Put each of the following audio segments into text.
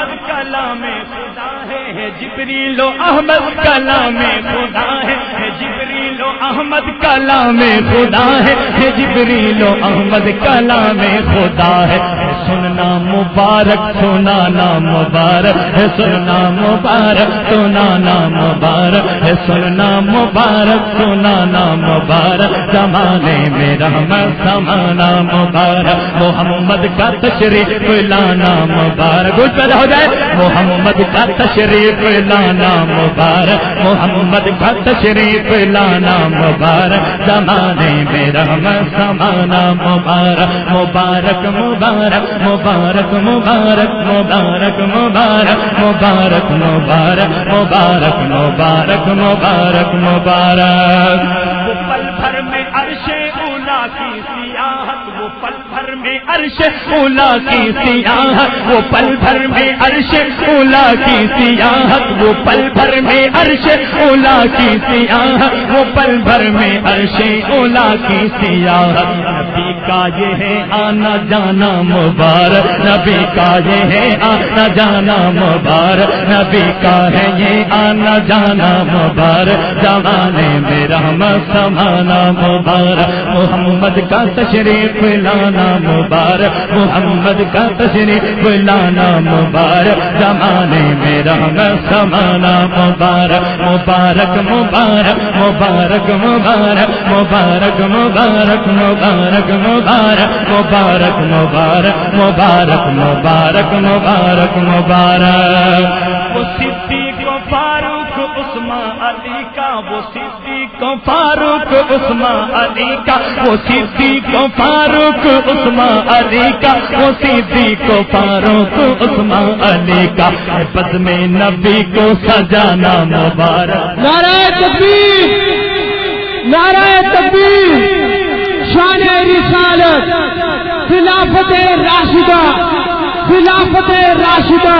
احمد کلام خدا ہے جبریل و احمد کلام خدا ہے جبریل و احمد کلام خدا ہے جبریل و احمد کلام خدا ہے سننا مبارک سنانا مبارک ہے سننا مبارک سنانا مبارک ہے سننا مبارک سنانا مبارک زمانے میں رحمت سمانا مبارک محمد کا تشریف لانا مبارک کچھ پیدا ہو جائے محمد کا تشریف لانا مبارک محمد کا تشریف لانا مبارک زمانے میں رحمت سمانا مبارک مبارک مبارک مبارک مبارک مبارک مبارک مبارک مبارک مبارک مبارک مبارک مبارک وہ پل بھر میں عرش اولا کی سیاحت وہ پل بھر میں عرش اولا کی سیاحت وہ پل بھر میں عرش اولا کی سیاحت وہ پل بھر میں عرش اولا کی سیاحت وہ پل بھر میں عرش اولا کی سیاحت نبی کا یہ ہے آنا جانا مبارک نبی کا یہ ہے آنا جانا مبارک نبی کا ہے یہ آنا جانا مبارک زمانے میں رحمت سمانا مبارک محمد کا تشریف لانا مبارک محمد کا تشریف لانا مبارک زمانے میں رحمت سمانا مبارک مبارک مبارک مبارک مبارک مبارک مبارک مبارک مبارک مبارک مبارک مبارک مبارک مبارک مبارک وہ صدیق و فاروق عثمان علی کا وہ صدیق و فاروق عثمان علی کا وہ صدیق و فاروق عثمان علی کا وہ صدیق و فاروق عثمان علی کا بد میں نبی کو سجانا مبارک نعرہ تکبیر نعرہ تکبیر شان رسالت خلافت راشدہ خلافت راشدہ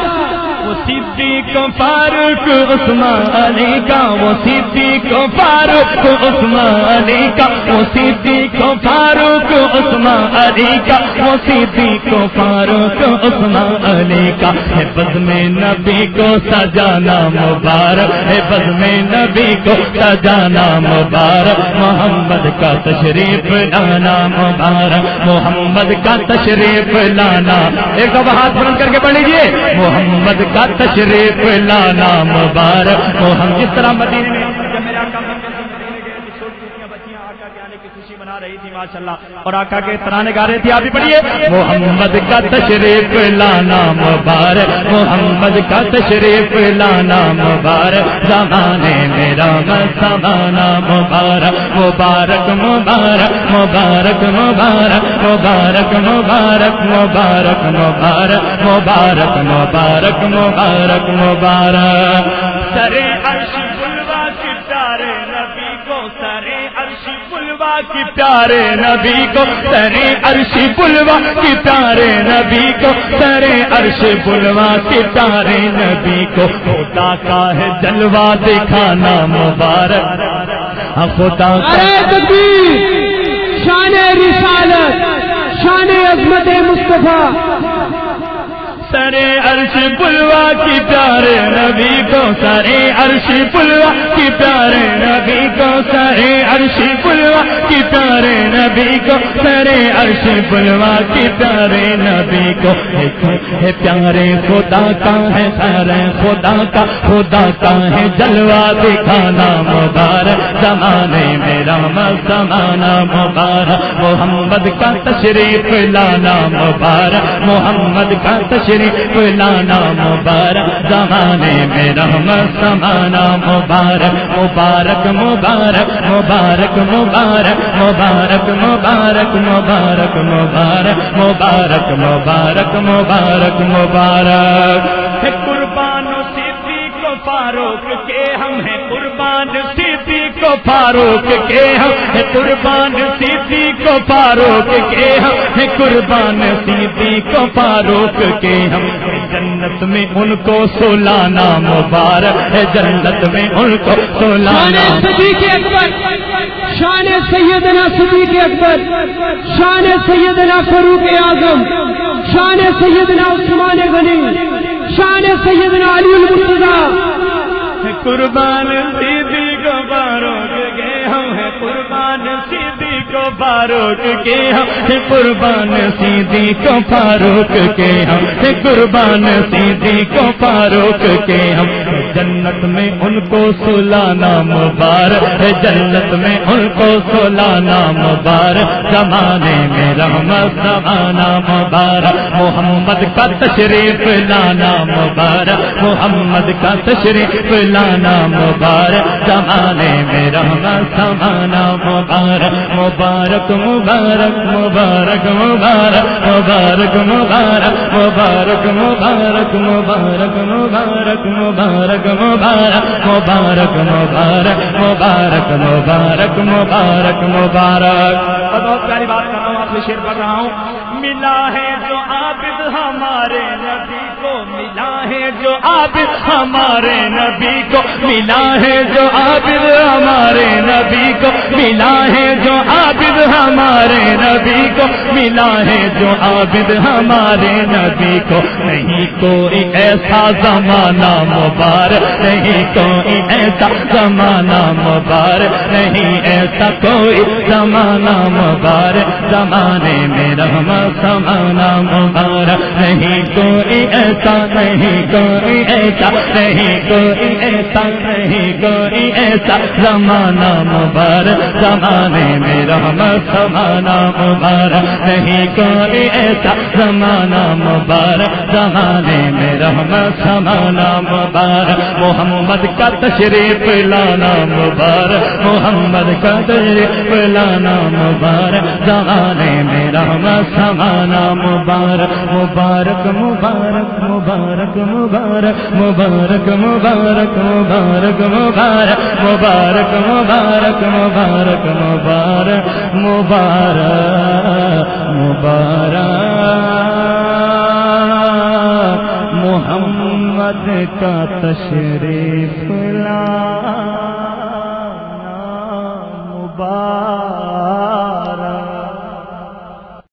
وہ صدیق و فاروق عثمان علی کا وہ صدیق و فاروق عثمان علی کا وہ صدیق و فاروق عثمان علی کا وہ صدیق و فاروق عثمان علی کا ہے بد میں نبی کو سجانا مبارک ہے بد میں نبی کو سجانا مبارک محمد کا تشریف لانا مبارک محمد کا تشریف لانا ایک دفعہ ہاتھ بلند کر کے پڑھ لیجیے محمد کا تشریف لانا مبارک وہ ہم جس طرح مدینے میں جب میرے آقا بچیاں آقا کے آنے کی خوشی منا رہی تھی ماشاءاللہ اور آقا کے ترانے گا رہے تھے آپ بھی پڑھیے محمد کا تشریف لانا مبارک محمد کا تشریف لانا مبارک زمانے میں رحمت سمانا مبارک مبارک مبارک مبارک مبارک مبارک مبارک مبارک مبارک مبارک مبارک مبارک مبارک سرے عرش بلوا کی پیارے نبی کو سرے عرش بلوا کی پیارے نبی کو سرے عرش بلوا کی پیارے نبی کو سرے عرش بلوا کی پیارے نبی کو خدا کا ہے جلوہ دکھانا مبارک خدا کا تکبیر شان رسالت شان عظمت مصطفیٰ سرے عرش بلوا کی پیارے نبی کو سرے عرش بلوا کی پیارے نبی کو سرے عرش بلوا کی پیارے نبی کو سرے عرش بلوا کی پیارے نبی کو ہے پیارے خدا کا ہے خیر خدا کا ہے جلوہ دکھانا مبارک زمانے میں رحمت سمانا مبارک محمد کا تشریف لانا مبارک محمد کا تشریف لانا مبارک زمانے میں رحمت سمانا مبارک مبارک مبارک مبارک مبارک مبارک مبارک مبارک مبارک مبارک مبارک مبارک مبارک ہے قربان صدیق و فاروق کے ہم ہیں قربان صدیق و فاروق کے ہم ہیں قربان صدیق و فاروق کے ہم ہیں قربان صدیق و فاروق کے ہم جنت میں ان کو سلانا مبارک ہے جنت میں ان کو سلانا صدیق اکبر شان سیدنا صدیق اکبر شان سیدنا فاروق اعظم شان سیدنا عثمان غنی، شان سیدنا علی المرتضیٰ. قربان سیدی کو باروک کے ہم ہیں، قربان سیدی کو باروک کے ہم ہیں، قربان سیدی کو فاروق کے ہم ہیں، قربان سیدی کو فاروق کے ہم. جنت میں ان کو سلانا مبارک ہے، جنت میں ان کو سلانا مبارک، زمانے میں رحمت زمانہ مبارک، محمد کا تشریف لانا مبارک، محمد کا تشریف لانا مبارک، زمانے میں رحمت زمانہ مبارک. مبارک مبارک مبارک مبارک مبارک مبارک مبارک مبارک مبارک مبارک مبارک مبارک مبارک مبارک مبارک مبارک مبارک مبارک. اور بہت پیاری بات کر رہا ہوں، آپ سے شعر پڑھ رہا ہوں. ملا ہے جو عابد ہمارے نبی کو، ملا ہے جو عابد ہمارے نبی کو، ملا ہے جو عابد ہمارے نبی کو، ملا ہے جو عابد ہمارے نبی کو، ملا ہے جو عابد ہمارے نبی کو. نہیں کوئی ایسا زمانہ مبارک، نہیں کوئی ایسا زمانہ مبارک، نہیں ایسا کوئی زمانہ مبارک، زمانے میں رحمت زمانہ مبارک. نہیں کوئی ایسا، نہیں کوئی ایسا، نہیں کوئی ایسا، نہیں کوئی ایسا زمانہ مبارک، زمانے میں رحمت زمانہ مبارک. نہیں کوئی ایسا زمانہ مبارک، زمانے میں رحمت زمانہ مبارک. محمد کا تشریف لانا مبارک، محمد کا تشریف لانا مبارک، زمانے میں رحمت زمانہ مبارک. مبارک مبارک مبارک مبارک مبارک مبارک مبارک مبارک مبارک مبارک مبارک مبارک مبارک مبارک. محمد کا تشریف